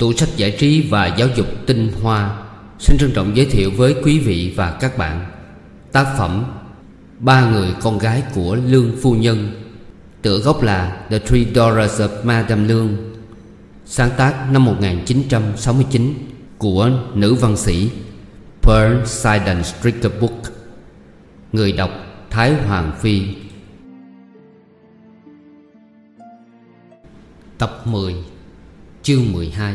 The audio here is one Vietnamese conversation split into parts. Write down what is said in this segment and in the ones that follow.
tủ sách giải trí và giáo dục tinh hoa xin trân trọng giới thiệu với quý vị và các bạn tác phẩm Ba người con gái của Lương Phu Nhân, tựa gốc là The Three Daughters of Madame Lương, sáng tác năm 1969 của nữ văn sĩ Pearl Sidon Stricker Book. Người đọc Thái Hoàng Phi. Tập 10, chương 12.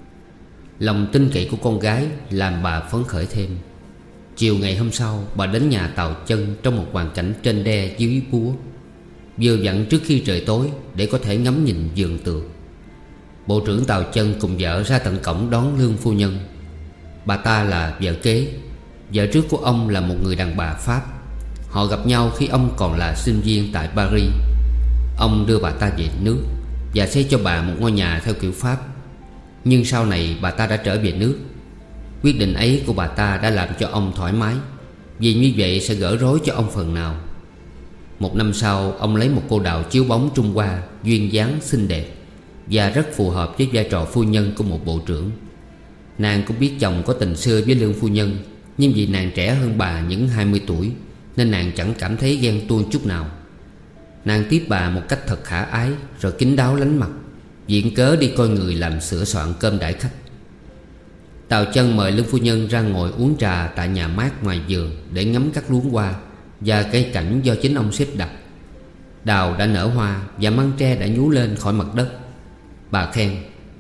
Lòng tin cậy của con gái làm bà phấn khởi thêm. Chiều ngày hôm sau, bà đến nhà Tào Chân trong một hoàn cảnh trên đe dưới búa, vừa vặn trước khi trời tối để có thể ngắm nhìn vườn tược. Bộ trưởng Tào Chân cùng vợ ra tận cổng đón Lương phu nhân. Bà ta là vợ kế. Vợ trước của ông là một người đàn bà Pháp. Họ gặp nhau khi ông còn là sinh viên tại Paris. Ông đưa bà ta về nước và xây cho bà một ngôi nhà theo kiểu Pháp. Nhưng sau này bà ta đã trở về nước. Quyết định ấy của bà ta đã làm cho ông thoải mái, vì như vậy sẽ gỡ rối cho ông phần nào. Một năm sau, ông lấy một cô đào chiếu bóng Trung Hoa, duyên dáng xinh đẹp và rất phù hợp với vai trò phu nhân của một bộ trưởng. Nàng cũng biết chồng có tình xưa với Lương phu nhân, nhưng vì nàng trẻ hơn bà những 20 tuổi nên nàng chẳng cảm thấy ghen tuông chút nào. Nàng tiếp bà một cách thật khả ái, rồi kín đáo lánh mặt, viện cớ đi coi người làm sửa soạn cơm đãi khách. Tào Chân mời Lương phu nhân ra ngồi uống trà tại nhà mát ngoài vườn để ngắm các luống hoa và cây cảnh do chính ông xếp đặt. Đào đã nở hoa và măng tre đã nhú lên khỏi mặt đất. Bà khen: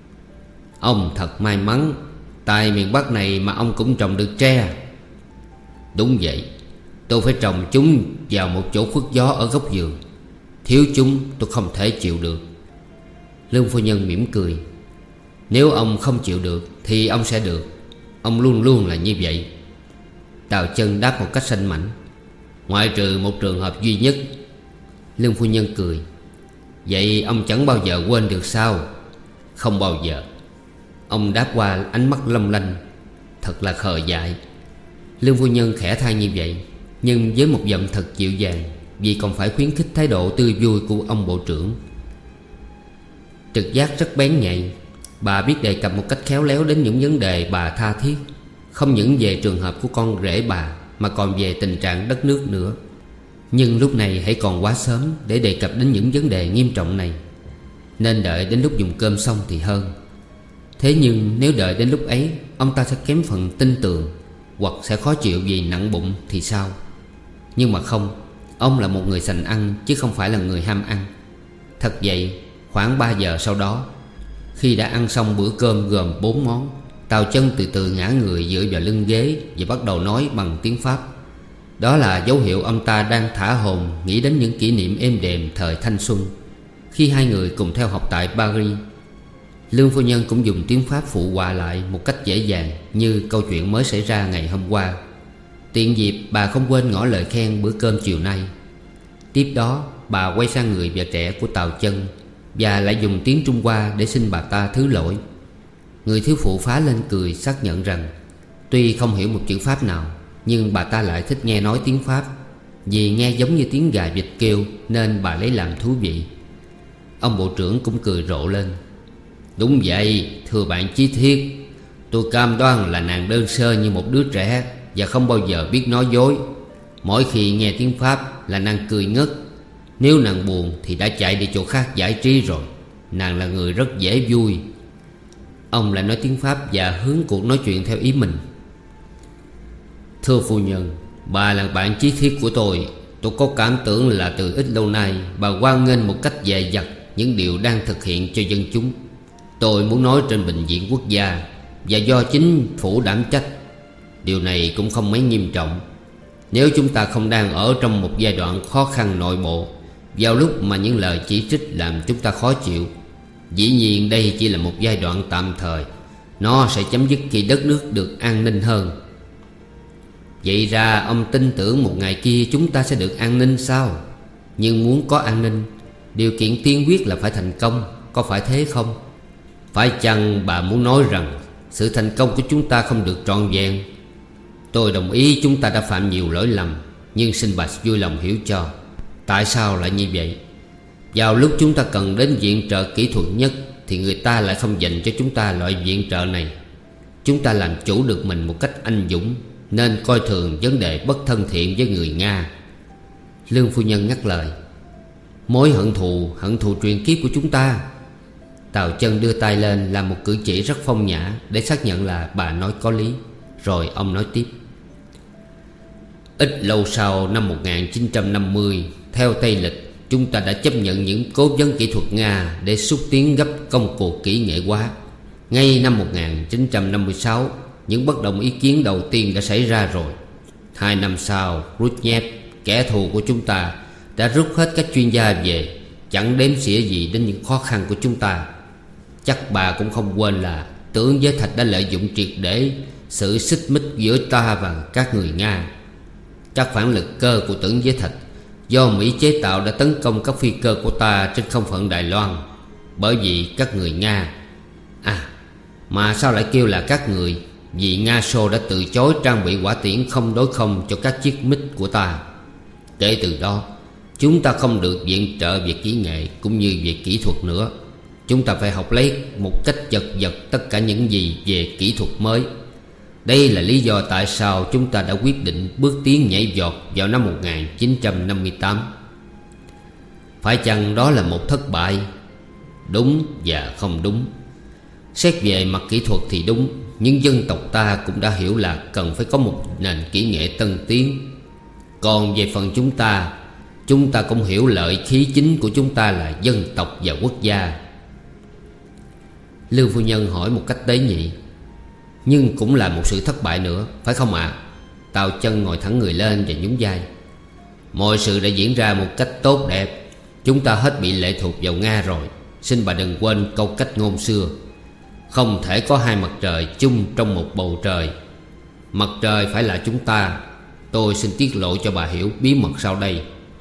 "Ông thật may mắn, tại miền Bắc này mà ông cũng trồng được tre." "Đúng vậy, tôi phải trồng chúng vào một chỗ khuất gió ở góc vườn. Thiếu chúng tôi không thể chịu được." Lương phu nhân mỉm cười: "Nếu ông không chịu được thì ông sẽ được. Ông luôn luôn là như vậy." Tào Chân đáp một cách sanh mảnh: "Ngoại trừ một trường hợp duy nhất." Lương phu nhân cười: "Vậy ông chẳng bao giờ quên được sao?" "Không bao giờ." Ông đáp qua ánh mắt long lanh: "Thật là khờ dại." Lương phu nhân khẽ than như vậy, nhưng với một giọng thật dịu dàng, vì còn phải khuyến khích thái độ tươi vui của ông bộ trưởng. Trực giác rất bén nhạy, bà biết đề cập một cách khéo léo đến những vấn đề bà tha thiết, không những về trường hợp của con rể bà mà còn về tình trạng đất nước nữa. Nhưng lúc này hãy còn quá sớm để đề cập đến những vấn đề nghiêm trọng này, nên đợi đến lúc dùng cơm xong thì hơn. Thế nhưng nếu đợi đến lúc ấy ông ta sẽ kém phần tin tưởng, hoặc sẽ khó chịu vì nặng bụng thì sao? Nhưng mà không, ông là một người sành ăn chứ không phải là người ham ăn. Thật vậy, khoảng 3 giờ sau đó, khi đã ăn xong bữa cơm gồm 4 món, Tào Chân từ từ ngả người dựa vào lưng ghế và bắt đầu nói bằng tiếng Pháp. Đó là dấu hiệu ông ta đang thả hồn nghĩ đến những kỷ niệm êm đềm thời thanh xuân, khi hai người cùng theo học tại Paris. Lương phu nhân cũng dùng tiếng Pháp phụ họa lại một cách dễ dàng, như câu chuyện mới xảy ra ngày hôm qua. Tiện dịp bà không quên ngỏ lời khen bữa cơm chiều nay. Tiếp đó bà quay sang người vợ trẻ của Tào Chân và lại dùng tiếng Trung Hoa để xin bà ta thứ lỗi. Người thiếu phụ phá lên cười, xác nhận rằng tuy không hiểu một chữ Pháp nào, nhưng bà ta lại thích nghe nói tiếng Pháp, vì nghe giống như tiếng gà vịt kêu nên bà lấy làm thú vị. Ông bộ trưởng cũng cười rộ lên: "Đúng vậy, thưa bạn Chí Thiết, tôi cam đoan là nàng đơn sơ như một đứa trẻ và không bao giờ biết nói dối. Mỗi khi nghe tiếng Pháp là nàng cười ngất. Nếu nàng buồn thì đã chạy đi chỗ khác giải trí rồi. Nàng là người rất dễ vui." Ông lại nói tiếng Pháp và hướng cuộc nói chuyện theo ý mình: "Thưa phu nhân, bà là bạn chí thiết của tôi. Tôi có cảm tưởng là từ ít lâu nay bà hoan nghênh một cách dè dặt những điều đang thực hiện cho dân chúng. Tôi muốn nói trên bệnh viện quốc gia và do chính phủ đảm trách. Điều này cũng không mấy nghiêm trọng, nếu chúng ta không đang ở trong một giai đoạn khó khăn nội bộ, vào lúc mà những lời chỉ trích làm chúng ta khó chịu. Dĩ nhiên đây chỉ là một giai đoạn tạm thời, nó sẽ chấm dứt khi đất nước được an ninh hơn." "Vậy ra ông tin tưởng một ngày kia chúng ta sẽ được an ninh sao? Nhưng muốn có an ninh, điều kiện tiên quyết là phải thành công, có phải thế không? Phải chăng bà muốn nói rằng sự thành công của chúng ta không được trọn vẹn? Tôi đồng ý chúng ta đã phạm nhiều lỗi lầm, nhưng xin bà vui lòng hiểu cho tại sao lại như vậy. Vào lúc chúng ta cần đến viện trợ kỹ thuật nhất thì người ta lại không dành cho chúng ta loại viện trợ này. Chúng ta làm chủ được mình một cách anh dũng, nên coi thường vấn đề bất thân thiện với người Nga. Lương phu nhân ngắt lời: Mối hận thù truyền kiếp của chúng ta. Tào Chân đưa tay lên làm một cử chỉ rất phong nhã để xác nhận là bà nói có lý. Rồi ông nói tiếp: Ít lâu sau năm 1950, theo Tây lịch, chúng ta đã chấp nhận những cố vấn kỹ thuật Nga để xúc tiến gấp công cuộc kỹ nghệ hóa. Ngay năm 1956, những bất đồng ý kiến đầu tiên đã xảy ra rồi. 2 năm sau, Brezhnev, kẻ thù của chúng ta, đã rút hết các chuyên gia về, chẳng đếm xỉa gì đến những khó khăn của chúng ta. Chắc bà cũng không quên là Tưởng Giới Thạch đã lợi dụng triệt để sự xích mích giữa ta và các người Nga. Các phản lực cơ của Tưởng Giới Thạch do Mỹ chế tạo đã tấn công các phi cơ của ta trên không phận Đài Loan. Bởi vì các người Nga... mà sao lại kêu là các người? Vì Nga Xô đã từ chối trang bị hỏa tiễn không đối không cho các chiếc MiG của ta. Kể từ đó, chúng ta không được viện trợ về kỹ nghệ cũng như về kỹ thuật nữa. Chúng ta phải học lấy một cách chật vật tất cả những gì về kỹ thuật mới. Đây là lý do tại sao chúng ta đã quyết định bước tiến nhảy vọt vào năm 1958. Phải chăng đó là một thất bại? Đúng và không đúng. Xét về mặt kỹ thuật thì đúng, nhưng dân tộc ta cũng đã hiểu là cần phải có một nền kỹ nghệ tân tiến. Còn về phần chúng ta cũng hiểu lợi khí chính của chúng ta là dân tộc và quốc gia. Lương phu nhân hỏi một cách tế nhị: Nhưng cũng là một sự thất bại nữa, phải không ạ? Tào Chân ngồi thẳng người lên và nhún vai: Mọi sự đã diễn ra một cách tốt đẹp. Chúng ta hết bị lệ thuộc vào Nga rồi. Xin bà đừng quên câu cách ngôn xưa: Không thể có hai mặt trời chung trong một bầu trời. Mặt trời phải là chúng ta. Tôi xin tiết lộ cho bà hiểu bí mật sau đây.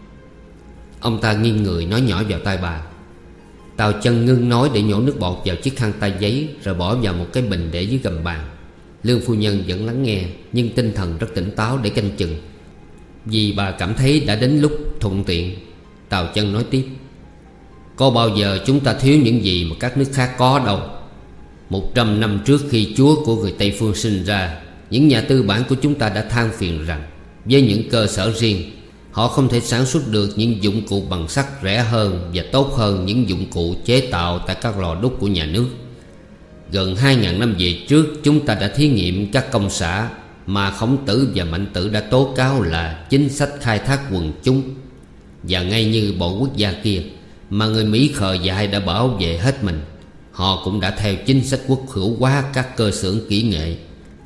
Ông ta nghiêng người nói nhỏ vào tai bà. Tào Chân ngưng nói để nhổ nước bọt vào chiếc khăn tay giấy, rồi bỏ vào một cái bình để dưới gầm bàn. Lương phu nhân vẫn lắng nghe, nhưng tinh thần rất tỉnh táo để canh chừng, vì bà cảm thấy đã đến lúc thuận tiện. Tào Chân nói tiếp: Có bao giờ chúng ta thiếu những gì mà các nước khác có đâu. 100 năm trước khi Chúa của người Tây Phương sinh ra, những nhà tư bản của chúng ta đã than phiền rằng với những cơ sở riêng, họ không thể sản xuất được những dụng cụ bằng sắt rẻ hơn và tốt hơn những dụng cụ chế tạo tại các lò đúc của nhà nước. Gần 2.000 năm về trước, chúng ta đã thí nghiệm các công xã mà Khổng Tử và Mạnh Tử đã tố cáo là chính sách khai thác quần chúng. Và ngay như bộ quốc gia kia mà người Mỹ khờ dại đã bảo vệ hết mình, họ cũng đã theo chính sách quốc hữu hóa các cơ xưởng kỹ nghệ.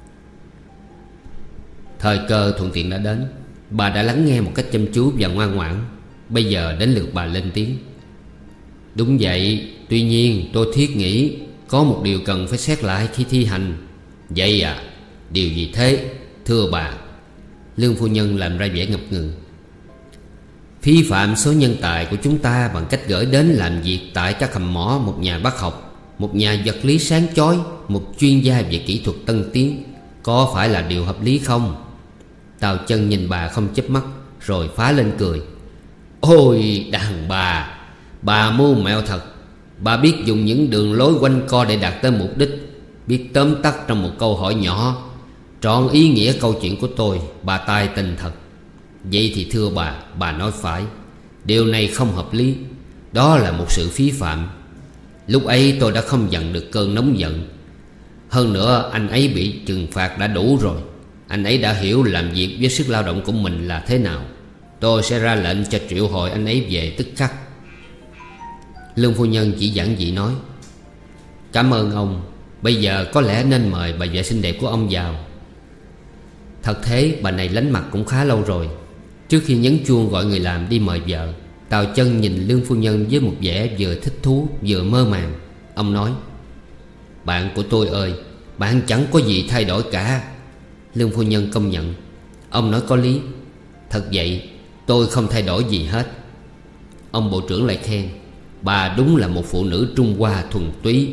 Thời cơ thuận tiện đã đến. Bà đã lắng nghe một cách chăm chú và ngoan ngoãn. Bây giờ đến lượt bà lên tiếng: Đúng vậy, tuy nhiên tôi thiết nghĩ có một điều cần phải xét lại khi thi hành. Vậy à? Điều gì thế, thưa bà? Lương phu nhân làm ra vẻ ngập ngừng. Phí phạm số nhân tài của chúng ta bằng cách gửi đến làm việc tại các hầm mỏ một nhà bác học, một nhà vật lý sáng chói, một chuyên gia về kỹ thuật tân tiến, có phải là điều hợp lý không? Tào Chân nhìn bà không chớp mắt, rồi phá lên cười: Ôi đàn bà mưu mẹo thật. Bà biết dùng những đường lối quanh co để đạt tới mục đích, biết tóm tắt trong một câu hỏi nhỏ trọn ý nghĩa câu chuyện của tôi. Bà tài tình thật. Vậy thì thưa bà nói phải. Điều này không hợp lý. Đó là một sự phí phạm. Lúc ấy tôi đã không dằn được cơn nóng giận. Hơn nữa anh ấy bị trừng phạt đã đủ rồi. Anh ấy đã hiểu làm việc với sức lao động của mình là thế nào. Tôi sẽ ra lệnh cho triệu hồi anh ấy về tức khắc. Lương phu nhân chỉ giản dị nói: Cảm ơn ông. Bây giờ có lẽ nên mời bà vợ xinh đẹp của ông vào. Thật thế, bà này lánh mặt cũng khá lâu rồi. Trước khi nhấn chuông gọi người làm đi mời vợ, Tào Chân nhìn Lương phu nhân với một vẻ vừa thích thú vừa mơ màng. Ông nói: Bạn của tôi ơi, bạn chẳng có gì thay đổi cả. Lương phu nhân công nhận. Ông nói có lý. Thật vậy, tôi không thay đổi gì hết. Ông bộ trưởng lại khen: Bà đúng là một phụ nữ Trung Hoa thuần túy.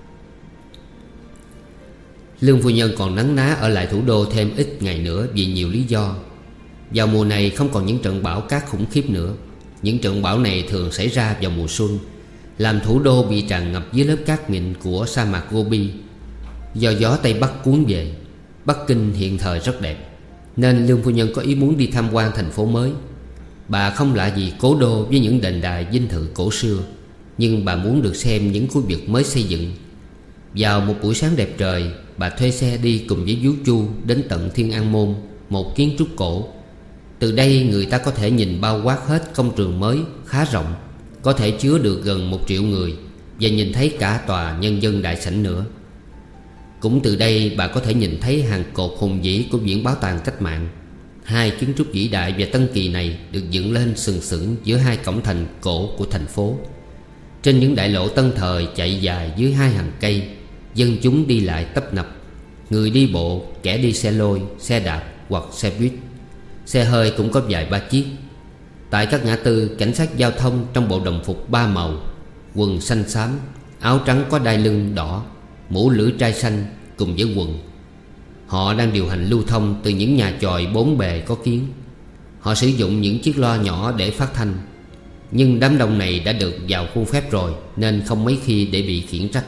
Lương phu nhân còn nấn ná ở lại thủ đô thêm ít ngày nữa vì nhiều lý do. Vào mùa này không còn những trận bão cát khủng khiếp nữa. Những trận bão này thường xảy ra vào mùa xuân, làm thủ đô bị tràn ngập dưới lớp cát mịn của sa mạc Gobi. Do gió Tây Bắc cuốn về, Bắc Kinh hiện thời rất đẹp, nên Lương phu nhân có ý muốn đi tham quan thành phố mới. Bà không lạ gì cố đô với những đền đài dinh thự cổ xưa, nhưng bà muốn được xem những khu vực mới xây dựng. Vào một buổi sáng đẹp trời, bà thuê xe đi cùng với Vú Chu đến tận Thiên An Môn, một kiến trúc cổ. Từ đây người ta có thể nhìn bao quát hết công trường mới khá rộng, có thể chứa được gần 1 triệu người, và nhìn thấy cả tòa nhân dân đại sảnh nữa. Cũng từ đây bà có thể nhìn thấy hàng cột hùng vĩ của Viện Bảo tàng Cách mạng. Hai kiến trúc vĩ đại và tân kỳ này được dựng lên sừng sững giữa hai cổng thành cổ của thành phố. Trên những đại lộ tân thời chạy dài dưới hai hàng cây, dân chúng đi lại tấp nập, người đi bộ, kẻ đi xe lôi, xe đạp hoặc xe buýt. Xe hơi cũng có vài ba chiếc. Tại các ngã tư, cảnh sát giao thông trong bộ đồng phục 3 màu, quần xanh xám, áo trắng có đai lưng đỏ, mũ lưỡi trai xanh cùng với quần. Họ đang điều hành lưu thông từ những nhà chòi 4 bề có kiến. Họ sử dụng những chiếc loa nhỏ để phát thanh. Nhưng đám đông này đã được vào khuôn phép rồi, nên không mấy khi để bị khiển trách.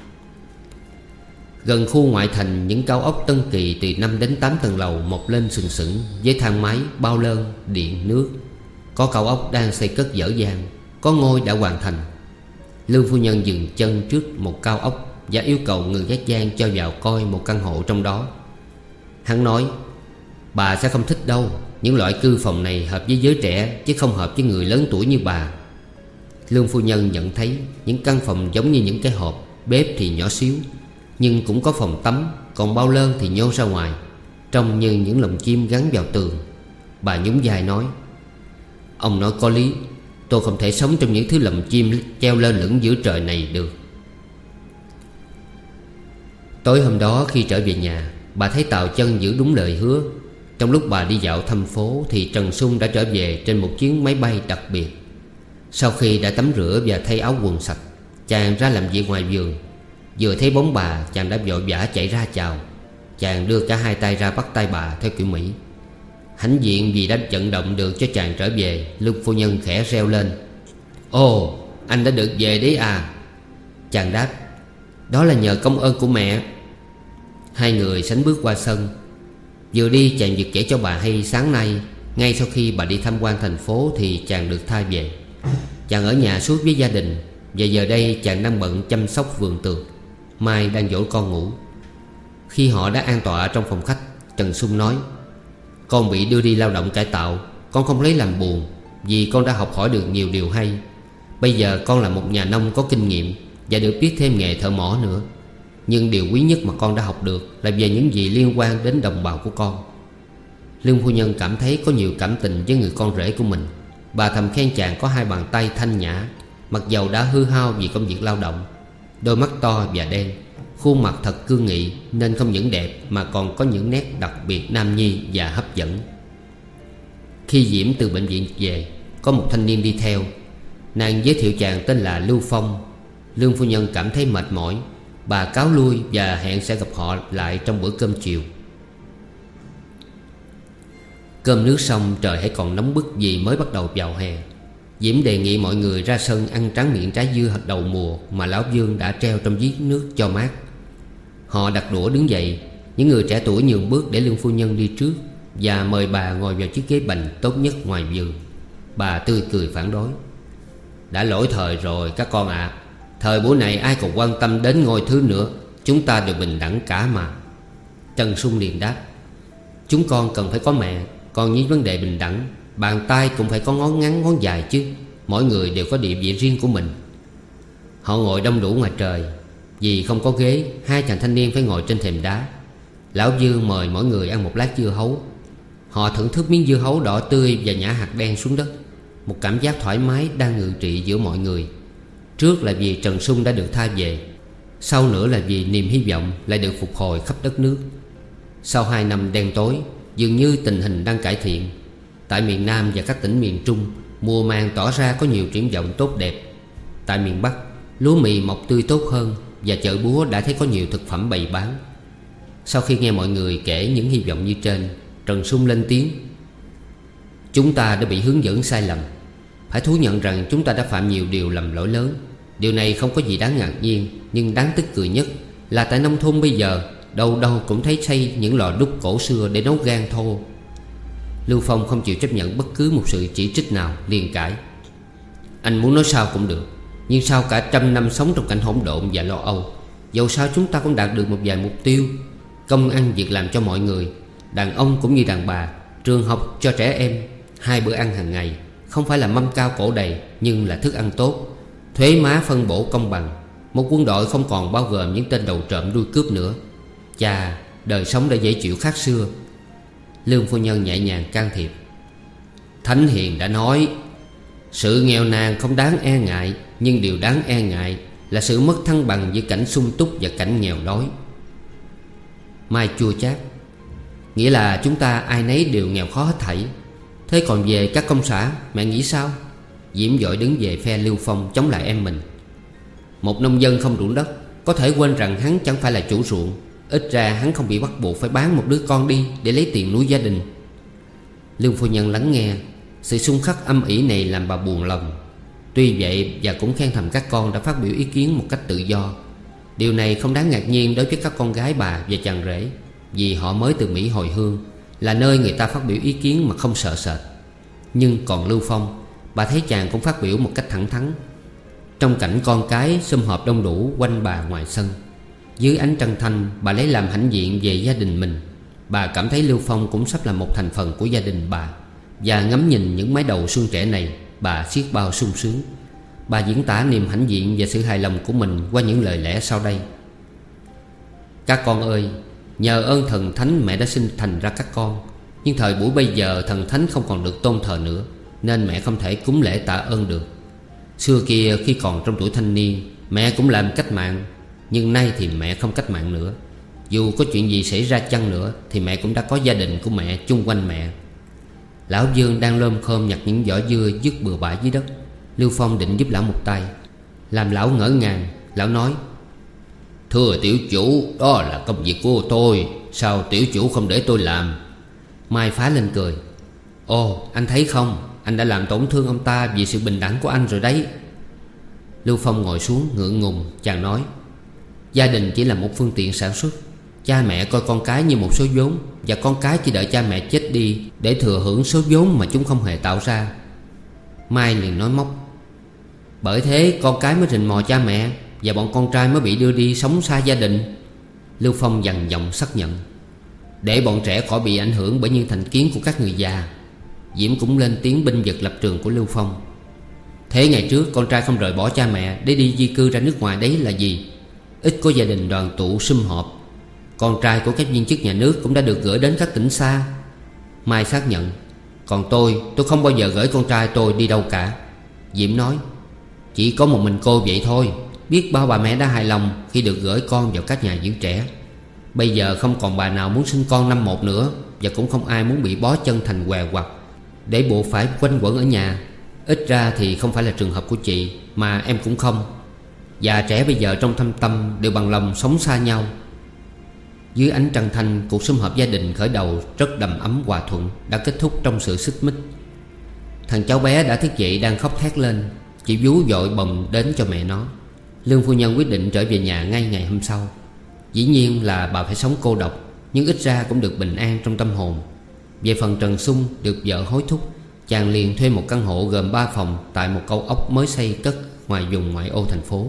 Gần khu ngoại thành, những cao ốc tân kỳ từ 5 đến 8 tầng lầu mọc lên sừng sững với thang máy, bao lơn, điện, nước. Có cao ốc đang xây cất dở dang, có ngôi đã hoàn thành. Lương phu nhân dừng chân trước một cao ốc và yêu cầu người gác giang cho vào coi một căn hộ trong đó. Hắn nói: "Bà sẽ không thích đâu. Những loại cư phòng này hợp với giới trẻ, chứ không hợp với người lớn tuổi như bà." Lương phu nhân nhận thấy những căn phòng giống như những cái hộp, bếp thì nhỏ xíu, nhưng cũng có phòng tắm, còn bao lơn thì nhô ra ngoài, trông như những lồng chim gắn vào tường. Bà nhún vai nói: "Ông nói có lý. Tôi không thể sống trong những thứ lồng chim treo lơ lửng giữa trời này được." Tối hôm đó khi trở về nhà, bà thấy Tào Chân giữ đúng lời hứa. Trong lúc bà đi dạo thăm phố thì Trần Sung đã trở về trên một chuyến máy bay đặc biệt. Sau khi đã tắm rửa và thay áo quần sạch, chàng ra làm việc ngoài vườn. Vừa thấy bóng bà, chàng đã vội vã chạy ra chào. Chàng đưa cả hai tay ra bắt tay bà theo kiểu Mỹ. Hãnh diện vì đã vận động được cho chàng trở về, Lương phu nhân khẽ reo lên: "Ồ, anh đã được về đấy à?" Chàng đáp: "Đó là nhờ công ơn của mẹ." Hai người sánh bước qua sân. Vừa đi, chàng vừa kể cho bà hay sáng nay, ngay sau khi bà đi tham quan thành phố thì chàng được tha về. Chàng ở nhà suốt với gia đình, và giờ đây chàng đang bận chăm sóc vườn tược. Mai đang dỗ con ngủ. Khi họ đã an tọa trong phòng khách, Trần Sung nói: "Con bị đưa đi lao động cải tạo, con không lấy làm buồn, vì con đã học hỏi được nhiều điều hay. Bây giờ con là một nhà nông có kinh nghiệm và được biết thêm nghề thợ mỏ nữa. Nhưng điều quý nhất mà con đã học được là về những gì liên quan đến đồng bào của con." Lương phu nhân cảm thấy có nhiều cảm tình với người con rể của mình. Bà thầm khen chàng có hai bàn tay thanh nhã, mặc dầu đã hư hao vì công việc lao động. Đôi mắt to và đen, khuôn mặt thật cương nghị, nên không những đẹp mà còn có những nét đặc biệt nam nhi và hấp dẫn. Khi Diễm từ bệnh viện về, có một thanh niên đi theo. Nàng giới thiệu chàng tên là Lưu Phong. Lương phu nhân cảm thấy mệt mỏi. Bà cáo lui và hẹn sẽ gặp họ lại trong bữa cơm chiều. Cơm nước xong, trời hãy còn nóng bức vì mới bắt đầu vào hè. Diễm đề nghị mọi người ra sân ăn tráng miệng trái dưa đầu mùa mà lão Dương đã treo trong giếng nước cho mát. Họ đặt đũa đứng dậy. Những người trẻ tuổi nhường bước để Lương phu nhân đi trước và mời bà ngồi vào chiếc ghế bành tốt nhất ngoài vườn. Bà tươi cười phản đối: "Đã lỗi thời rồi các con ạ. Thời buổi này ai còn quan tâm đến ngôi thứ nữa. Chúng ta đều bình đẳng cả mà." Trần Sung liền đáp: "Chúng con cần phải có mẹ. Còn những vấn đề bình đẳng, bàn tay cũng phải có ngón ngắn ngón dài chứ. Mỗi người đều có địa vị riêng của mình." Họ ngồi đông đủ ngoài trời. Vì không có ghế, hai chàng thanh niên phải ngồi trên thềm đá. Lão Dương mời mỗi người ăn một lát dưa hấu. Họ thưởng thức miếng dưa hấu đỏ tươi và nhả hạt đen xuống đất. Một cảm giác thoải mái đang ngự trị giữa mọi người. Trước là vì Trần Sung đã được tha về, sau nữa là vì niềm hy vọng lại được phục hồi khắp đất nước. Sau 2 năm đen tối, dường như tình hình đang cải thiện. Tại miền Nam và các tỉnh miền Trung, mùa màng tỏ ra có nhiều triển vọng tốt đẹp. Tại miền Bắc, lúa mì mọc tươi tốt hơn và chợ búa đã thấy có nhiều thực phẩm bày bán. Sau khi nghe mọi người kể những hy vọng như trên, Trần Sung lên tiếng: "Chúng ta đã bị hướng dẫn sai lầm. Phải thú nhận rằng chúng ta đã phạm nhiều điều lầm lỗi lớn. Điều này không có gì đáng ngạc nhiên, nhưng đáng tức cười nhất là tại nông thôn bây giờ đâu đâu cũng thấy xây những lò đúc cổ xưa để nấu gan thô. Lưu Phong không chịu chấp nhận bất cứ một sự chỉ trích nào, liền cãi: Anh muốn nói sao cũng được, nhưng sau cả 100 năm sống trong cảnh hỗn độn và lo âu, dẫu sao chúng ta cũng đạt được một vài mục tiêu: công ăn việc làm cho mọi người, đàn ông cũng như đàn bà, trường học cho trẻ em, 2 bữa ăn hàng ngày, không phải là mâm cao cổ đầy nhưng là thức ăn tốt, thuế má phân bổ công bằng, một quân đội không còn bao gồm những tên đầu trộm đuôi cướp nữa. Chà, đời sống đã dễ chịu khác xưa. Lương phu nhân nhẹ nhàng can thiệp: Thánh Hiền đã nói, sự nghèo nàn không đáng e ngại, nhưng điều đáng e ngại là sự mất thăng bằng giữa cảnh sung túc và cảnh nghèo đói. Mai chua chát: Nghĩa là chúng ta ai nấy đều nghèo khó hết thảy. Thế còn về các công xã, mẹ nghĩ sao? Diễm vội đứng về phe Lưu Phong chống lại em mình: Một nông dân không ruộng đất có thể quên rằng hắn chẳng phải là chủ ruộng. Ít ra hắn không bị bắt buộc phải bán một đứa con đi để lấy tiền nuôi gia đình. Lương phu nhân lắng nghe. Sự xung khắc âm ỉ này làm bà buồn lòng. Tuy vậy và cũng khen thầm các con đã phát biểu ý kiến một cách tự do. Điều này không đáng ngạc nhiên đối với các con gái bà và chàng rể, vì họ mới từ Mỹ hồi hương, là nơi người ta phát biểu ý kiến mà không sợ sệt. Nhưng còn Lưu Phong, bà thấy chàng cũng phát biểu một cách thẳng thắn. Trong cảnh con cái sum họp đông đủ quanh bà ngoài sân, dưới ánh trăng thanh, bà lấy làm hãnh diện về gia đình mình. Bà cảm thấy Lưu Phong cũng sắp là một thành phần của gia đình bà, và ngắm nhìn những mái đầu xuân trẻ này, bà xiết bao sung sướng. Bà diễn tả niềm hãnh diện và sự hài lòng của mình qua những lời lẽ sau đây: Các con ơi, nhờ ơn thần thánh mẹ đã sinh thành ra các con. Nhưng thời buổi bây giờ thần thánh không còn được tôn thờ nữa, nên mẹ không thể cúng lễ tạ ơn được. Xưa kia khi còn trong tuổi thanh niên, mẹ cũng làm cách mạng. Nhưng nay thì mẹ không cách mạng nữa. Dù có chuyện gì xảy ra chăng nữa thì mẹ cũng đã có gia đình của mẹ chung quanh mẹ. Lão Dương đang lơm khom nhặt những vỏ dưa dứt bừa bãi dưới đất. Lưu Phong định giúp lão một tay. Làm lão ngỡ ngàng, lão nói: Thưa tiểu chủ, đó là công việc của tôi, sao tiểu chủ không để tôi làm? Mai phá lên cười: Ồ, anh thấy không, anh đã làm tổn thương ông ta vì sự bình đẳng của anh rồi đấy. Lưu Phong ngồi xuống ngượng ngùng. Chàng nói: Gia đình chỉ là một phương tiện sản xuất. Cha mẹ coi con cái như một số vốn, và con cái chỉ đợi cha mẹ chết đi để thừa hưởng số vốn mà chúng không hề tạo ra. Mai liền nói móc: Bởi thế con cái mới rình mò cha mẹ, và bọn con trai mới bị đưa đi sống xa gia đình. Lưu Phong dằn giọng xác nhận: Để bọn trẻ khỏi bị ảnh hưởng bởi những thành kiến của các người già. Diễm cũng lên tiếng binh vực lập trường của Lưu Phong: Thế ngày trước con trai không rời bỏ cha mẹ để đi di cư ra nước ngoài đấy là gì? Ít có gia đình đoàn tụ sum họp. Con trai của các viên chức nhà nước cũng đã được gửi đến các tỉnh xa. Mai xác nhận: Còn tôi không bao giờ gửi con trai tôi đi đâu cả. Diễm nói: Chỉ có một mình cô vậy thôi. Biết bao bà mẹ đã hài lòng khi được gửi con vào các nhà giữ trẻ. Bây giờ không còn bà nào muốn sinh con năm một nữa, và cũng không ai muốn bị bó chân thành què quặt để buộc phải quanh quẩn ở nhà. Ít ra thì không phải là trường hợp của chị, mà em cũng không. Già trẻ bây giờ trong thâm tâm đều bằng lòng sống xa nhau. Dưới ánh trăng thanh, cuộc sum họp gia đình khởi đầu rất đầm ấm hòa thuận đã kết thúc trong sự xích mích. Thằng cháu bé đã thức dậy đang khóc thét lên. Chị vú vội bồng đến cho mẹ nó. Lương phu nhân quyết định trở về nhà ngay ngày hôm sau. Dĩ nhiên là bà phải sống cô độc, nhưng ít ra cũng được bình an trong tâm hồn. Về phần Trần Sung được vợ hối thúc, chàng liền thuê một căn hộ gồm 3 phòng tại một cao ốc mới xây cất ngoài vùng ngoại ô thành phố.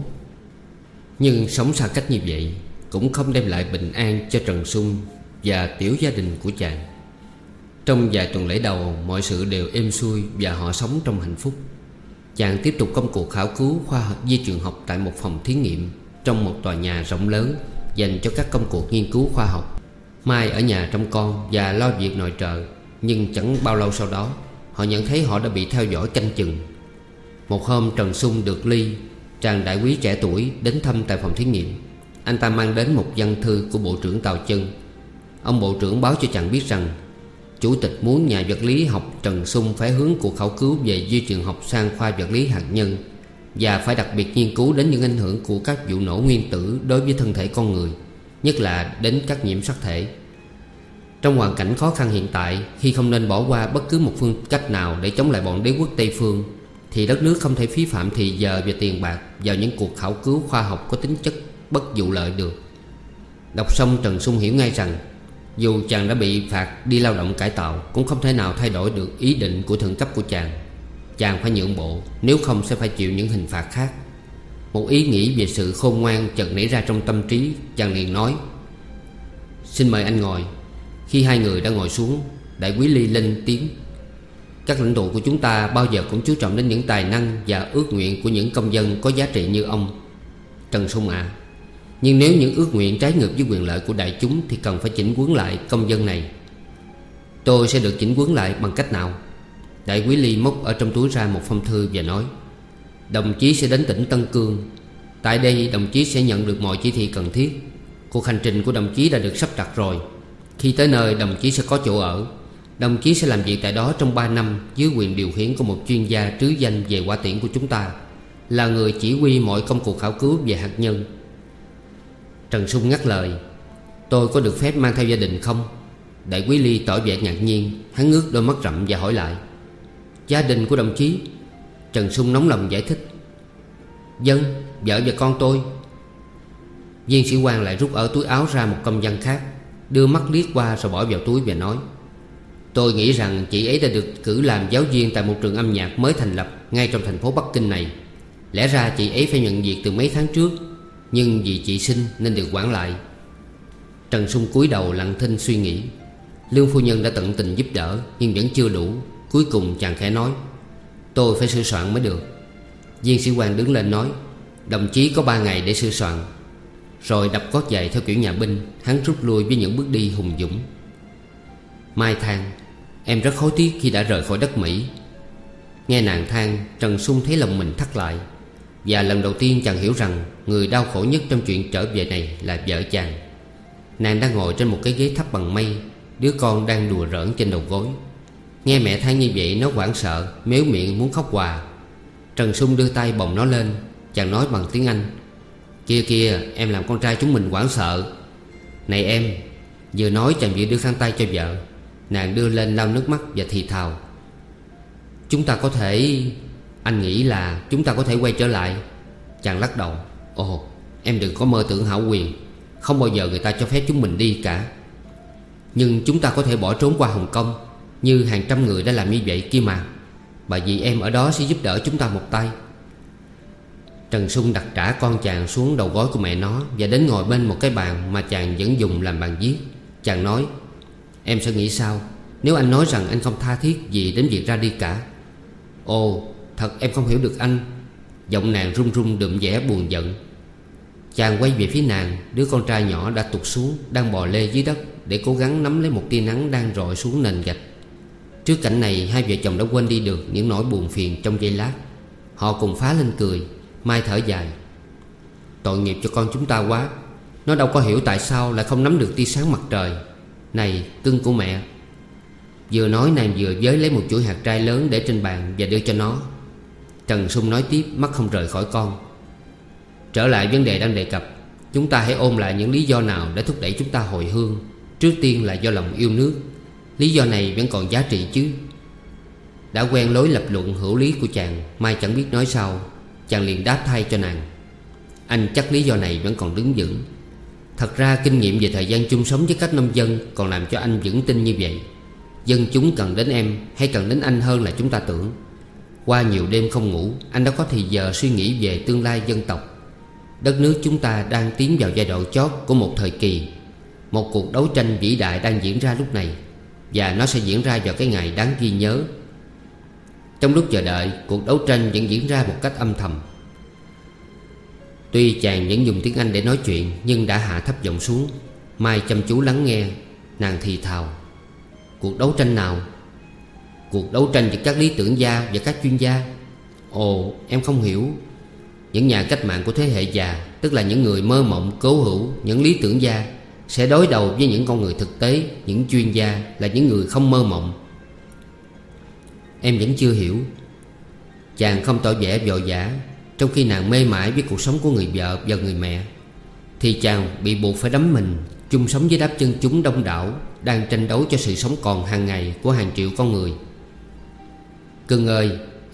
Nhưng sống xa cách như vậy cũng không đem lại bình an cho Trần Sung và tiểu gia đình của chàng. Trong vài tuần lễ đầu, mọi sự đều êm xuôi và họ sống trong hạnh phúc. Chàng tiếp tục công cuộc khảo cứu khoa học di truyền học tại một phòng thí nghiệm trong một tòa nhà rộng lớn dành cho các công cuộc nghiên cứu khoa học. Mai ở nhà trông con và lo việc nội trợ. Nhưng chẳng bao lâu sau đó, họ nhận thấy họ đã bị theo dõi canh chừng. Một hôm Trần Sung được Ly, chàng đại úy trẻ tuổi, đến thăm tại phòng thí nghiệm. Anh ta mang đến một văn thư của Bộ trưởng Tào Chân. Ông Bộ trưởng báo cho chàng biết rằng Chủ tịch muốn nhà vật lý học Trần Sung phải hướng cuộc khảo cứu về di truyền học sang khoa vật lý hạt nhân, và phải đặc biệt nghiên cứu đến những ảnh hưởng của các vụ nổ nguyên tử đối với thân thể con người, nhất là đến các nhiễm sắc thể. Trong hoàn cảnh khó khăn hiện tại, khi không nên bỏ qua bất cứ một phương cách nào để chống lại bọn đế quốc Tây Phương, thì đất nước không thể phí phạm thì giờ và tiền bạc vào những cuộc khảo cứu khoa học có tính chất bất vụ lợi được. Đọc xong Trần Sung hiểu ngay rằng dù chàng đã bị phạt đi lao động cải tạo cũng không thể nào thay đổi được ý định của thượng cấp của chàng. Chàng phải nhượng bộ, nếu không sẽ phải chịu những hình phạt khác. Một ý nghĩ về sự khôn ngoan chợt nảy ra trong tâm trí. Chàng liền nói: "Xin mời anh ngồi." Khi hai người đã ngồi xuống, đại quý Ly lên tiếng: "Các lãnh tụ của chúng ta bao giờ cũng chú trọng đến những tài năng và ước nguyện của những công dân có giá trị như ông, Trần Sung ạ. Nhưng nếu những ước nguyện trái ngược với quyền lợi của đại chúng thì cần phải chỉnh huấn lại công dân này." "Tôi sẽ được chỉnh huấn lại bằng cách nào?" Đại quý Ly móc ở trong túi ra một phong thư và nói: "Đồng chí sẽ đến tỉnh Tân Cương. Tại đây đồng chí sẽ nhận được mọi chỉ thị cần thiết. Cuộc hành trình của đồng chí đã được sắp đặt rồi. Khi tới nơi đồng chí sẽ có chỗ ở. Đồng chí sẽ làm việc tại đó trong 3 năm dưới quyền điều khiển của một chuyên gia trứ danh về hỏa tiễn của chúng ta, là người chỉ huy mọi công cuộc khảo cứu về hạt nhân." Trần Sung ngắt lời: "Tôi có được phép mang theo gia đình không?" Đại quý Ly tỏ vẻ ngạc nhiên. Hắn ngước đôi mắt rậm và hỏi lại: "Gia đình của đồng chí?" Trần Sung nóng lòng giải thích: "Vâng, vợ và con tôi." Viên sĩ quan lại rút ở túi áo ra một công văn khác, đưa mắt liếc qua rồi bỏ vào túi và nói: "Tôi nghĩ rằng chị ấy đã được cử làm giáo viên tại một trường âm nhạc mới thành lập ngay trong thành phố Bắc Kinh này. Lẽ ra chị ấy phải nhận việc từ mấy tháng trước, nhưng vì chị sinh nên được hoãn lại." Trần Sung cúi đầu lặng thinh suy nghĩ. Lương phu nhân đã tận tình giúp đỡ nhưng vẫn chưa đủ. Cuối cùng chàng khẽ nói: "Tôi phải sửa soạn mới được." Viên sĩ quan đứng lên nói: "Đồng chí có 3 ngày để sửa soạn." Rồi đập gót giày theo kiểu nhà binh, hắn rút lui với những bước đi hùng dũng. Mai than: "Em rất hối tiếc khi đã rời khỏi đất Mỹ." Nghe nàng than, Trần Sung thấy lòng mình thắt lại. Và lần đầu tiên chàng hiểu rằng người đau khổ nhất trong chuyện trở về này là vợ chàng. Nàng đang ngồi trên một cái ghế thấp bằng mây, đứa con đang đùa giỡn trên đầu gối. Nghe mẹ than như vậy, nó hoảng sợ, méo miệng muốn khóc hoà. Trần Sung đưa tay bồng nó lên. Chàng nói bằng tiếng Anh: "Kia kìa, em làm con trai chúng mình hoảng sợ." "Này em." Vừa nói chàng vừa đưa khăn tay cho vợ. Nàng đưa lên lau nước mắt và thì thào: "Chúng ta có thể... Anh nghĩ là chúng ta có thể quay trở lại." Chàng lắc đầu: "Ồ, em đừng có mơ tưởng hão quyền. Không bao giờ người ta cho phép chúng mình đi cả. Nhưng chúng ta có thể bỏ trốn qua Hồng Kông, như hàng trăm người đã làm như vậy kia mà. Bà dì em ở đó sẽ giúp đỡ chúng ta một tay." Trần Sung đặt trả con chàng xuống đầu gối của mẹ nó và đến ngồi bên một cái bàn mà chàng vẫn dùng làm bàn viết. Chàng nói: "Em sẽ nghĩ sao nếu anh nói rằng anh không tha thiết gì đến việc ra đi cả?" "Ồ, thật em không hiểu được anh." Giọng nàng run run đượm vẻ buồn giận. Chàng quay về phía nàng. Đứa con trai nhỏ đã tụt xuống, đang bò lê dưới đất để cố gắng nắm lấy một tia nắng đang rọi xuống nền gạch. Trước cảnh này, hai vợ chồng đã quên đi được những nỗi buồn phiền trong giây lát. Họ cùng phá lên cười. Mai thở dài: "Tội nghiệp cho con chúng ta quá. Nó đâu có hiểu tại sao lại không nắm được tia sáng mặt trời. Này cưng của mẹ." Vừa nói nàng vừa với lấy một chuỗi hạt trai lớn để trên bàn và đưa cho nó. Trần Sung nói tiếp, mắt không rời khỏi con: "Trở lại vấn đề đang đề cập, chúng ta hãy ôn lại những lý do nào đã thúc đẩy chúng ta hồi hương. Trước tiên là do lòng yêu nước. Lý do này vẫn còn giá trị chứ?" Đã quen lối lập luận hữu lý của chàng, Mai chẳng biết nói sao. Chàng liền đáp thay cho nàng: "Anh chắc lý do này vẫn còn đứng vững. Thật ra kinh nghiệm về thời gian chung sống với các nông dân còn làm cho anh vững tin như vậy. Dân chúng cần đến em hay cần đến anh hơn là chúng ta tưởng. Qua nhiều đêm không ngủ, anh đã có thì giờ suy nghĩ về tương lai dân tộc. Đất nước chúng ta đang tiến vào giai đoạn chót của một thời kỳ. Một cuộc đấu tranh vĩ đại đang diễn ra lúc này, và nó sẽ diễn ra vào cái ngày đáng ghi nhớ. Trong lúc chờ đợi, cuộc đấu tranh vẫn diễn ra một cách âm thầm." Tuy chàng vẫn dùng tiếng Anh để nói chuyện, nhưng đã hạ thấp giọng xuống. Mai chăm chú lắng nghe. Nàng thì thào: "Cuộc đấu tranh nào?" "Cuộc đấu tranh giữa các lý tưởng gia và các chuyên gia." "Ồ, em không hiểu." "Những nhà cách mạng của thế hệ già, tức là những người mơ mộng cố hữu, những lý tưởng gia, sẽ đối đầu với những con người thực tế, những chuyên gia là những người không mơ mộng." "Em vẫn chưa hiểu." Chàng không tỏ vẻ vội vã. Trong khi nàng mê mải với cuộc sống của người vợ và người mẹ, thì chàng bị buộc phải đắm mình chung sống với đám dân chúng đông đảo đang tranh đấu cho sự sống còn hàng ngày của hàng triệu con người. "Cưng ơi,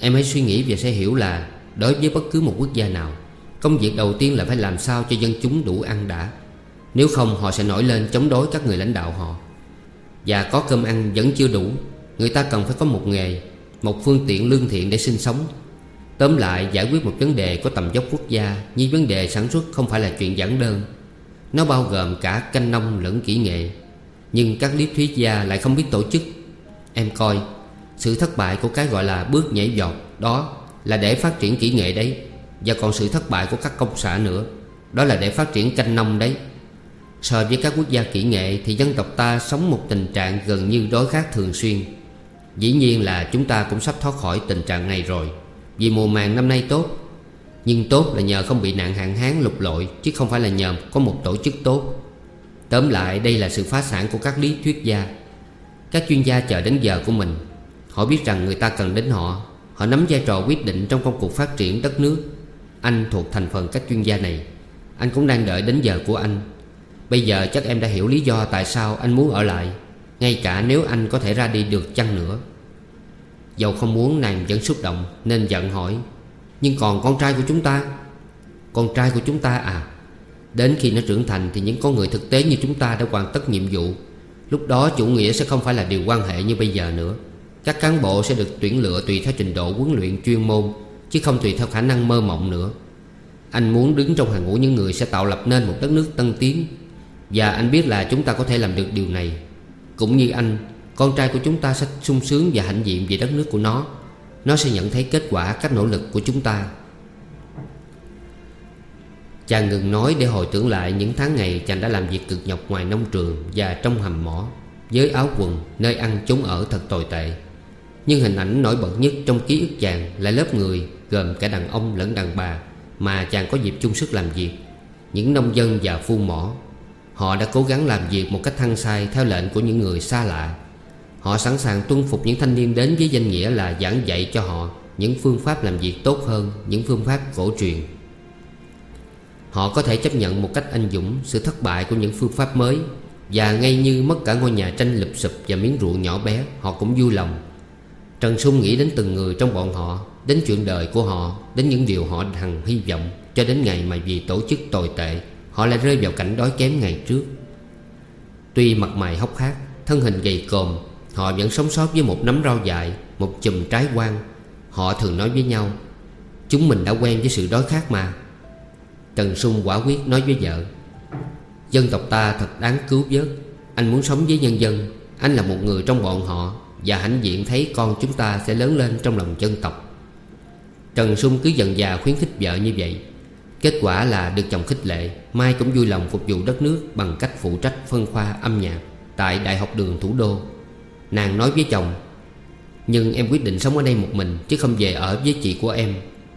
Em hãy suy nghĩ và sẽ hiểu là đối với bất cứ một quốc gia nào, công việc đầu tiên là phải làm sao cho dân chúng đủ ăn đã. Nếu không họ sẽ nổi lên chống đối các người lãnh đạo họ. Và có cơm ăn vẫn chưa đủ, người ta cần phải có một nghề, một phương tiện lương thiện để sinh sống. Tóm lại, giải quyết một vấn đề có tầm vóc quốc gia như vấn đề sản xuất không phải là chuyện giản đơn. Nó bao gồm cả canh nông lẫn kỹ nghệ. Nhưng các lý thuyết gia lại không biết tổ chức. Em coi, sự thất bại của cái gọi là bước nhảy vọt đó là để phát triển kỹ nghệ đấy. Và còn sự thất bại của các công xã nữa, đó là để phát triển canh nông đấy. So với các quốc gia kỹ nghệ thì dân tộc ta sống một tình trạng gần như đói khát thường xuyên. Dĩ nhiên là chúng ta cũng sắp thoát khỏi tình trạng này rồi, vì mùa màng năm nay tốt. Nhưng tốt là nhờ không bị nạn hạn hán lụt lội, chứ không phải là nhờ có một tổ chức tốt. Tóm lại, đây là sự phá sản của các lý thuyết gia. Các chuyên gia chờ đến giờ của mình. Họ biết rằng người ta cần đến họ. Họ nắm vai trò quyết định trong công cuộc phát triển đất nước. Anh thuộc thành phần các chuyên gia này. Anh cũng đang đợi đến giờ của anh. Bây giờ chắc em đã hiểu lý do tại sao anh muốn ở lại, ngay cả nếu anh có thể ra đi được chăng nữa. Dẫu không muốn, nàng vẫn xúc động nên giận hỏi: nhưng còn con trai của chúng ta? Con trai của chúng ta à? Đến khi nó trưởng thành thì những con người thực tế như chúng ta đã hoàn tất nhiệm vụ. Lúc đó chủ nghĩa sẽ không phải là điều quan hệ như bây giờ nữa. Các cán bộ sẽ được tuyển lựa tùy theo trình độ huấn luyện chuyên môn, chứ không tùy theo khả năng mơ mộng nữa. Anh muốn đứng trong hàng ngũ những người sẽ tạo lập nên một đất nước tân tiến. Và anh biết là chúng ta có thể làm được điều này. Cũng như anh, con trai của chúng ta sẽ sung sướng và hãnh diện về đất nước của nó. Nó sẽ nhận thấy kết quả các nỗ lực của chúng ta. Chàng ngừng nói để hồi tưởng lại những tháng ngày chàng đã làm việc cực nhọc ngoài nông trường và trong hầm mỏ, với áo quần, nơi ăn chốn ở thật tồi tệ. Nhưng hình ảnh nổi bật nhất trong ký ức chàng là lớp người gồm cả đàn ông lẫn đàn bà mà chàng có dịp chung sức làm việc. Những nông dân và phu mỏ. Họ đã cố gắng làm việc một cách hăng say theo lệnh của những người xa lạ. Họ sẵn sàng tuân phục những thanh niên đến với danh nghĩa là giảng dạy cho họ những phương pháp làm việc tốt hơn những phương pháp cổ truyền. Họ có thể chấp nhận một cách anh dũng sự thất bại của những phương pháp mới. Và ngay như mất cả ngôi nhà tranh lụp xụp và miếng ruộng nhỏ bé, họ cũng vui lòng. Trần Sung nghĩ đến từng người trong bọn họ, đến chuyện đời của họ, đến những điều họ hằng hy vọng, cho đến ngày mà vì tổ chức tồi tệ họ lại rơi vào cảnh đói kém ngày trước. Tuy mặt mày hốc hác, thân hình gầy còm, họ vẫn sống sót với một nắm rau dại, một chùm trái quang. Họ thường nói với nhau: chúng mình đã quen với sự đói khát mà. Trần Sung quả quyết nói với vợ: dân tộc ta thật đáng cứu vớt. Anh muốn sống với nhân dân. Anh là một người trong bọn họ, và hãnh diện thấy con chúng ta sẽ lớn lên trong lòng dân tộc. Trần Sung cứ dần dà khuyến khích vợ như vậy. Kết quả là được chồng khích lệ, Mai cũng vui lòng phục vụ đất nước bằng cách phụ trách phân khoa âm nhạc tại Đại học Đường thủ đô. Nàng nói với chồng: nhưng em quyết định sống ở đây một mình, chứ không về ở với chị của em.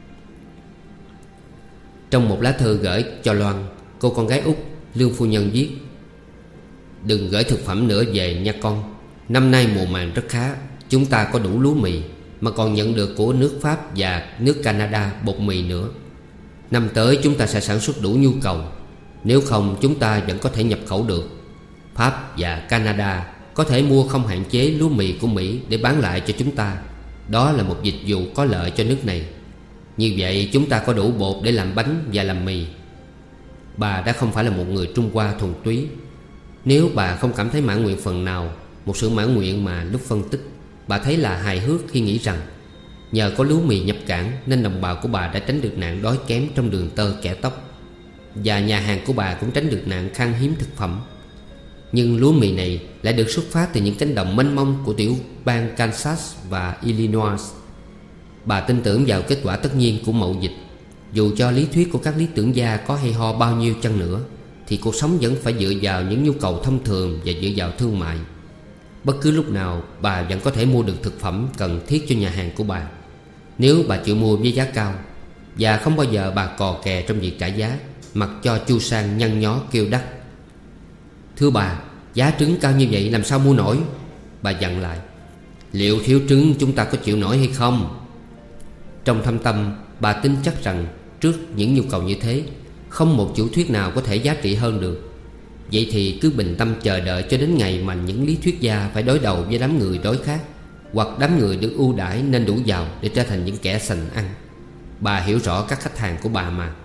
Trong một lá thư gửi cho Loan, cô con gái út, Lương phu nhân viết: đừng gửi thực phẩm nữa về nha con. Năm nay mùa màng rất khá. Chúng ta có đủ lúa mì, mà còn nhận được của nước Pháp và nước Canada bột mì nữa. Năm tới chúng ta sẽ sản xuất đủ nhu cầu. Nếu không, chúng ta vẫn có thể nhập khẩu được. Pháp và Canada có thể mua không hạn chế lúa mì của Mỹ để bán lại cho chúng ta. Đó là một dịch vụ có lợi cho nước này. Như vậy chúng ta có đủ bột để làm bánh và làm mì. Bà đã không phải là một người Trung Hoa thuần túy. Nếu bà không cảm thấy mãn nguyện phần nào, một sự mãn nguyện mà lúc phân tích bà thấy là hài hước khi nghĩ rằng nhờ có lúa mì nhập cảng nên đồng bào của bà đã tránh được nạn đói kém trong đường tơ kẻ tóc, và nhà hàng của bà cũng tránh được nạn khan hiếm thực phẩm. Nhưng lúa mì này lại được xuất phát từ những cánh đồng mênh mông của tiểu bang Kansas và Illinois. Bà tin tưởng vào kết quả tất nhiên của mậu dịch. Dù cho lý thuyết của các lý tưởng gia có hay ho bao nhiêu chăng nữa, thì cuộc sống vẫn phải dựa vào những nhu cầu thông thường và dựa vào thương mại. Bất cứ lúc nào bà vẫn có thể mua được thực phẩm cần thiết cho nhà hàng của bà, nếu bà chịu mua với giá cao. Và không bao giờ bà cò kè trong việc trả giá, mặc cho Chu Sang nhăn nhó kêu đắt: thưa bà, giá trứng cao như vậy làm sao mua nổi? Bà dặn lại: liệu thiếu trứng chúng ta có chịu nổi hay không? Trong thâm tâm bà tin chắc rằng trước những nhu cầu như thế, không một chủ thuyết nào có thể giá trị hơn được. Vậy thì cứ bình tâm chờ đợi cho đến ngày mà những lý thuyết gia phải đối đầu với đám người đói khát, hoặc đám người được ưu đãi nên đủ giàu để trở thành những kẻ sành ăn. Bà hiểu rõ các khách hàng của bà mà.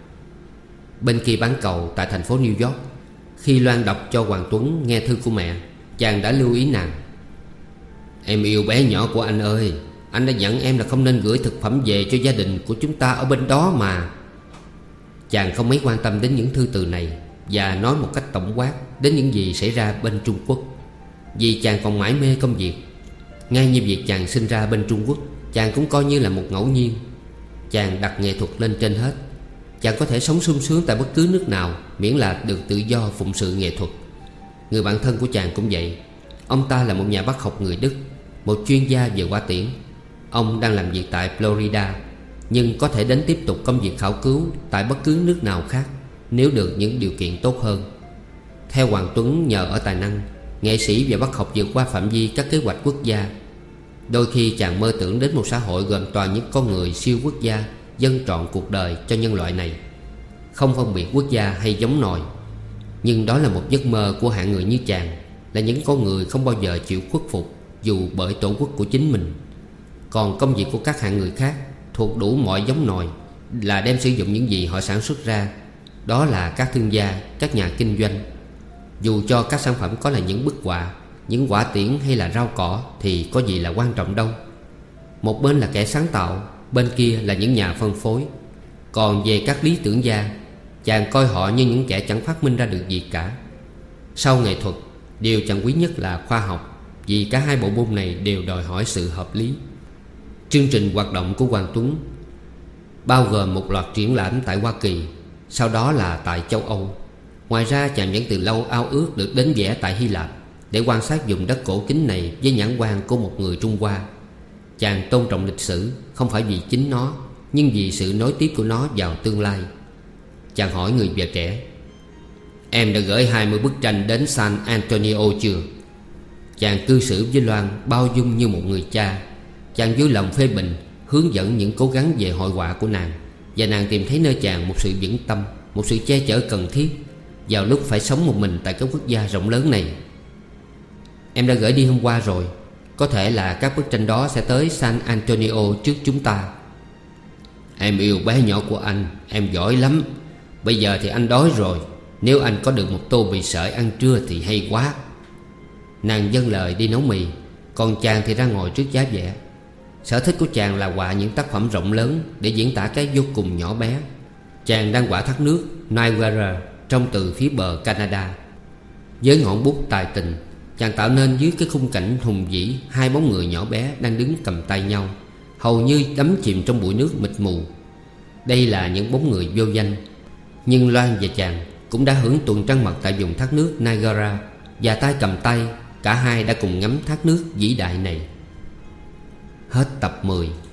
Bên kia bán cầu tại thành phố New York, khi Loan đọc cho Hoàng Tuấn nghe thư của mẹ, chàng đã lưu ý nàng: "Em yêu bé nhỏ của anh ơi, anh đã dặn em là không nên gửi thực phẩm về cho gia đình của chúng ta ở bên đó mà." Chàng không mấy quan tâm đến những thư từ này và nói một cách tổng quát đến những gì xảy ra bên Trung Quốc, vì chàng còn mải mê công việc. Ngay như việc chàng sinh ra bên Trung Quốc, chàng cũng coi như là một ngẫu nhiên. Chàng đặt nghệ thuật lên trên hết. Chàng có thể sống sung sướng tại bất cứ nước nào, miễn là được tự do phụng sự nghệ thuật. Người bạn thân của chàng cũng vậy. Ông ta là một nhà bác học người Đức, một chuyên gia về hoa tiễn. Ông đang làm việc tại Florida, nhưng có thể đến tiếp tục công việc khảo cứu tại bất cứ nước nào khác nếu được những điều kiện tốt hơn. Theo Hoàng Tuấn, nhờ ở tài năng, nghệ sĩ và bác học vượt qua phạm vi các kế hoạch quốc gia. Đôi khi chàng mơ tưởng đến một xã hội gồm toàn những con người siêu quốc gia dâng trọn cuộc đời cho nhân loại này, không phân biệt quốc gia hay giống nòi. Nhưng đó là một giấc mơ của hạng người như chàng, là những con người không bao giờ chịu khuất phục dù bởi tổ quốc của chính mình. Còn công việc của các hạng người khác thuộc đủ mọi giống nòi là đem sử dụng những gì họ sản xuất ra. Đó là các thương gia, các nhà kinh doanh. Dù cho các sản phẩm có là những bức họa, những quả tiễn hay là rau cỏ thì có gì là quan trọng đâu. Một bên là kẻ sáng tạo, bên kia là những nhà phân phối. Còn về các lý tưởng gia, chàng coi họ như những kẻ chẳng phát minh ra được gì cả. Sau nghệ thuật, điều chàng quý nhất là khoa học, vì cả hai bộ môn này đều đòi hỏi sự hợp lý. Chương trình hoạt động của Hoàng Tuấn bao gồm một loạt triển lãm tại Hoa Kỳ, sau đó là tại châu Âu. Ngoài ra, chàng vẫn từ lâu ao ước được đến vẽ tại Hy Lạp để quan sát vùng đất cổ kính này với nhãn quan của một người Trung Hoa. Chàng tôn trọng lịch sử, không phải vì chính nó, nhưng vì sự nối tiếp của nó vào tương lai. Chàng hỏi người vợ trẻ: "Em đã gửi 20 bức tranh đến San Antonio chưa?" Chàng cư xử với Loan bao dung như một người cha. Chàng vui lòng phê bình, hướng dẫn những cố gắng về hội họa của nàng, và nàng tìm thấy nơi chàng một sự vững tâm, một sự che chở cần thiết vào lúc phải sống một mình tại cái quốc gia rộng lớn này. "Em đã gửi đi hôm qua rồi. Có thể là các bức tranh đó sẽ tới San Antonio trước chúng ta." "Em yêu bé nhỏ của anh, em giỏi lắm. Bây giờ thì anh đói rồi. Nếu anh có được một tô mì sợi ăn trưa thì hay quá." Nàng dâng lời đi nấu mì, còn chàng thì ra ngồi trước giá vẽ. Sở thích của chàng là họa những tác phẩm rộng lớn để diễn tả cái vô cùng nhỏ bé. Chàng đang họa thác nước Niagara trông từ phía bờ Canada. Với ngọn bút tài tình, chàng tạo nên dưới cái khung cảnh hùng vĩ hai bóng người nhỏ bé đang đứng cầm tay nhau, hầu như đắm chìm trong bụi nước mịt mù. Đây là những bóng người vô danh, nhưng Loan và chàng cũng đã hưởng tuần trăng mật tại vùng thác nước Niagara, và tay cầm tay, cả hai đã cùng ngắm thác nước vĩ đại này. Hết tập 10.